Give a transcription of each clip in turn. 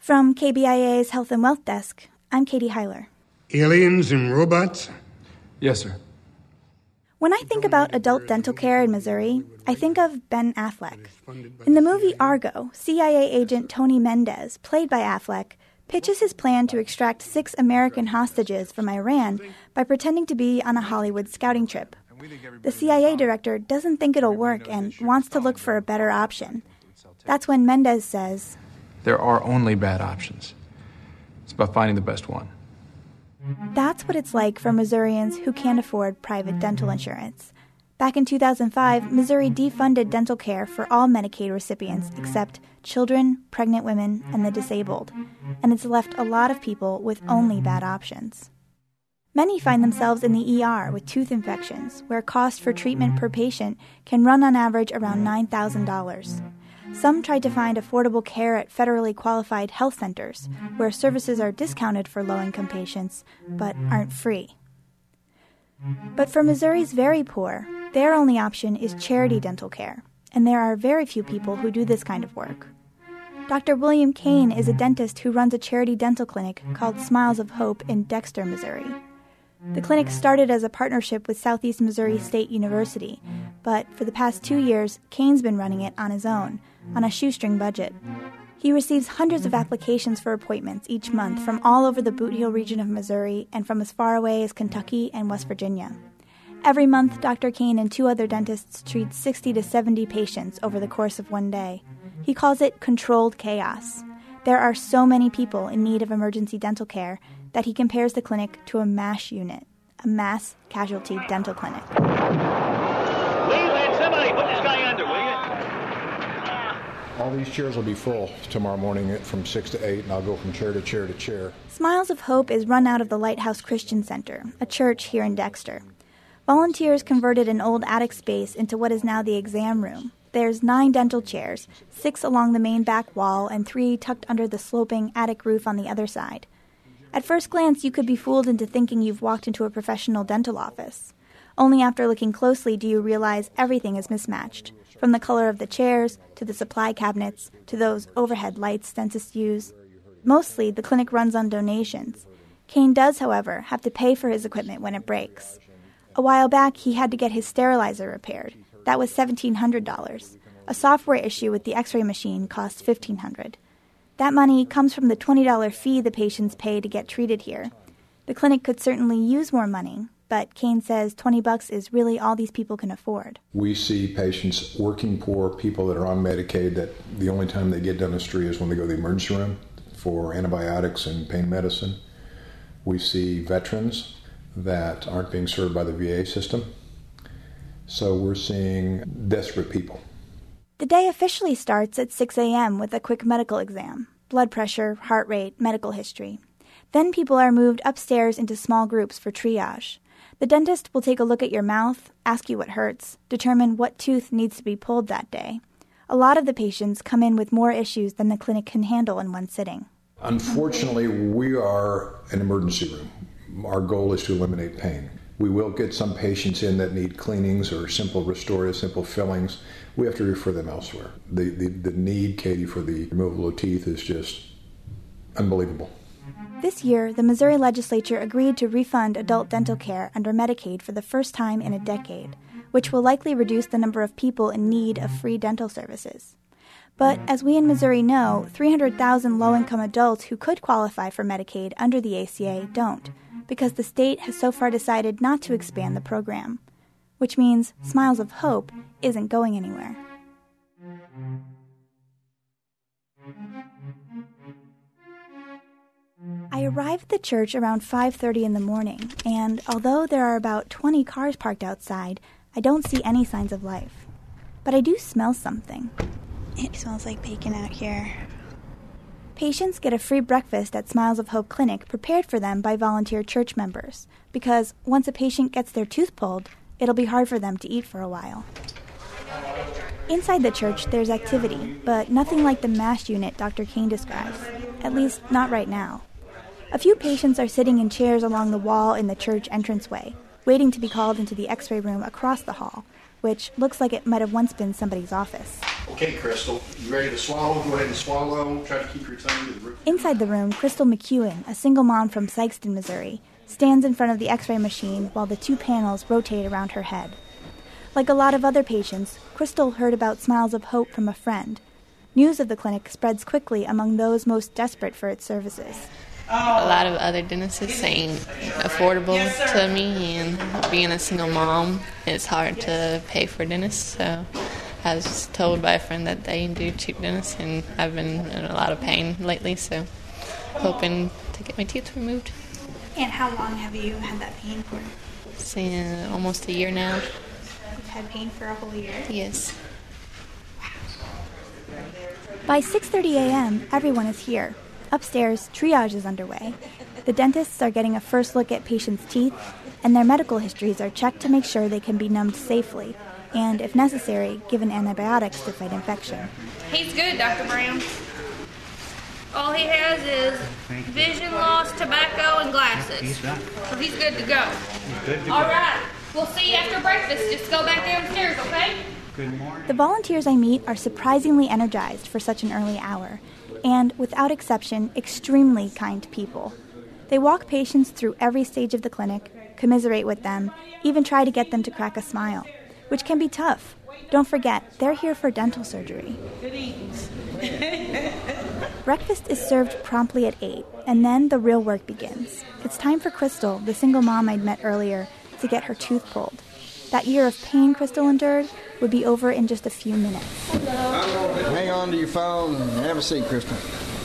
From KBIA's Health and Wealth Desk, I'm Katie Heiler. Aliens and robots? Yes, sir. When I think about adult dental care in Missouri, I think of Ben Affleck. In the movie Argo, CIA agent Tony Mendez, played by Affleck, pitches his plan to extract 6 American hostages from Iran by pretending to be on a Hollywood scouting trip. The CIA director doesn't think it'll work and wants to look for a better option. That's when Mendez says, "There are only bad options. It's about finding the best one." That's what it's like for Missourians who can't afford private dental insurance. Back in 2005, Missouri defunded dental care for all Medicaid recipients except children, pregnant women, and the disabled. And it's left a lot of people with only bad options. Many find themselves in the ER with tooth infections, where cost for treatment per patient can run on average around $9,000. Some try to find affordable care at federally qualified health centers, where services are discounted for low-income patients, but aren't free. But for Missouri's very poor, their only option is charity dental care, and there are very few people who do this kind of work. Dr. William Kane is a dentist who runs a charity dental clinic called Smiles of Hope in Dexter, Missouri. The clinic started as a partnership with Southeast Missouri State University, but for the past 2 years, Kane's been running it on his own, on a shoestring budget. He receives hundreds of applications for appointments each month from all over the Boot Heel region of Missouri and from as far away as Kentucky and West Virginia. Every month, Dr. Kane and 2 other dentists treat 60 to 70 patients over the course of one day. He calls it controlled chaos. There are so many people in need of emergency dental care that he compares the clinic to a MASH unit, a mass casualty dental clinic. Leland, somebody put this guy under, will you? All these chairs will be full tomorrow morning from 6 to 8, and I'll go from chair to chair to chair. Smiles of Hope is run out of the Lighthouse Christian Center, a church here in Dexter. Volunteers converted an old attic space into what is now the exam room. There's 9 dental chairs, 6 along the main back wall and 3 tucked under the sloping attic roof on the other side. At first glance, you could be fooled into thinking you've walked into a professional dental office. Only after looking closely do you realize everything is mismatched, from the color of the chairs, to the supply cabinets, to those overhead lights dentists use. Mostly, the clinic runs on donations. Kane does, however, have to pay for his equipment when it breaks. A while back, he had to get his sterilizer repaired. That was $1,700. A software issue with the x-ray machine cost $1,500. That money comes from the $20 fee the patients pay to get treated here. The clinic could certainly use more money, but Kane says $20 is really all these people can afford. We see patients, working poor, people that are on Medicaid, that the only time they get dentistry is when they go to the emergency room for antibiotics and pain medicine. We see veterans that aren't being served by the VA system. So we're seeing desperate people. The day officially starts at 6 a.m. with a quick medical exam, blood pressure, heart rate, medical history. Then people are moved upstairs into small groups for triage. The dentist will take a look at your mouth, ask you what hurts, determine what tooth needs to be pulled that day. A lot of the patients come in with more issues than the clinic can handle in one sitting. Unfortunately, we are an emergency room. Our goal is to eliminate pain. We will get some patients in that need cleanings or simple restorative, simple fillings. We have to refer them elsewhere. The need, Katie, for the removal of teeth is just unbelievable. This year, the Missouri legislature agreed to refund adult dental care under Medicaid for the first time in a decade, which will likely reduce the number of people in need of free dental services. But as we in Missouri know, 300,000 low-income adults who could qualify for Medicaid under the ACA don't, because the state has so far decided not to expand the program, which means Smiles of Hope isn't going anywhere. I arrive at the church around 5:30 in the morning, and although there are about 20 cars parked outside, I don't see any signs of life. But I do smell something. It smells like bacon out here. Patients get a free breakfast at Smiles of Hope Clinic prepared for them by volunteer church members, because once a patient gets their tooth pulled, it'll be hard for them to eat for a while. Inside the church, there's activity, but nothing like the MASH unit Dr. Kane describes, at least not right now. A few patients are sitting in chairs along the wall in the church entranceway, waiting to be called into the x-ray room across the hall, which looks like it might have once been somebody's office. Okay, Crystal, you ready to swallow? Go ahead and swallow. Try to keep your tongue to the roof. Inside the room, Crystal McEwen, a single mom from Sikeston, Missouri, stands in front of the x-ray machine while the two panels rotate around her head. Like a lot of other patients, Crystal heard about Smiles of Hope from a friend. News of the clinic spreads quickly among those most desperate for its services. A lot of other dentists ain't affordable to me, and being a single mom, it's hard to pay for dentists, so I was told by a friend that they do cheap dentists, and I've been in a lot of pain lately, so hoping to get my teeth removed. And how long have you had that pain for? It's almost a year now. You've had pain for a whole year? Yes. By 6:30 a.m., everyone is here. Upstairs, triage is underway. The dentists are getting a first look at patients' teeth, and their medical histories are checked to make sure they can be numbed safely, and, if necessary, given antibiotics to fight infection. He's good, Dr. Brown. All he has is vision loss, tobacco, and glasses. So he's good to go. All right. We'll see you after breakfast. Just go back downstairs, okay? Good morning. The volunteers I meet are surprisingly energized for such an early hour, and, without exception, extremely kind people. They walk patients through every stage of the clinic, commiserate with them, even try to get them to crack a smile, which can be tough. Don't forget, they're here for dental surgery. Good eatings. Breakfast is served promptly at 8, and then the real work begins. It's time for Crystal, the single mom I'd met earlier, to get her tooth pulled. That year of pain Crystal endured would be over in just a few minutes. Hang on to your phone and have a seat, Crystal.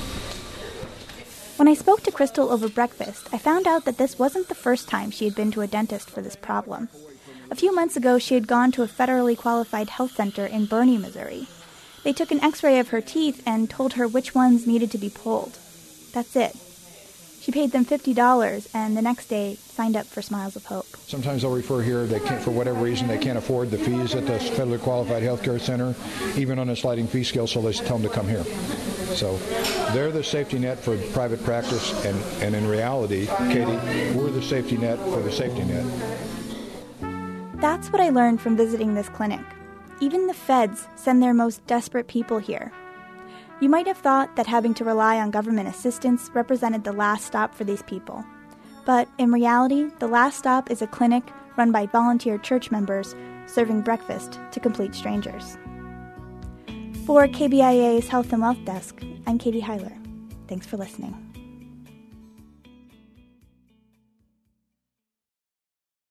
When I spoke to Crystal over breakfast, I found out that this wasn't the first time she had been to a dentist for this problem. A few months ago, she had gone to a federally qualified health center in Burney, Missouri. They took an x-ray of her teeth and told her which ones needed to be pulled. That's it. She paid them $50 and the next day signed up for Smiles of Hope. Sometimes they'll refer here, they can't, for whatever reason, they can't afford the fees at the federally qualified healthcare center, even on a sliding fee scale, so they tell them to come here. So they're the safety net for private practice, and in reality, Katie, we're the safety net for the safety net. That's what I learned from visiting this clinic. Even the feds send their most desperate people here. You might have thought that having to rely on government assistance represented the last stop for these people. But in reality, the last stop is a clinic run by volunteer church members serving breakfast to complete strangers. For KBIA's Health and Wealth Desk, I'm Katie Heiler. Thanks for listening.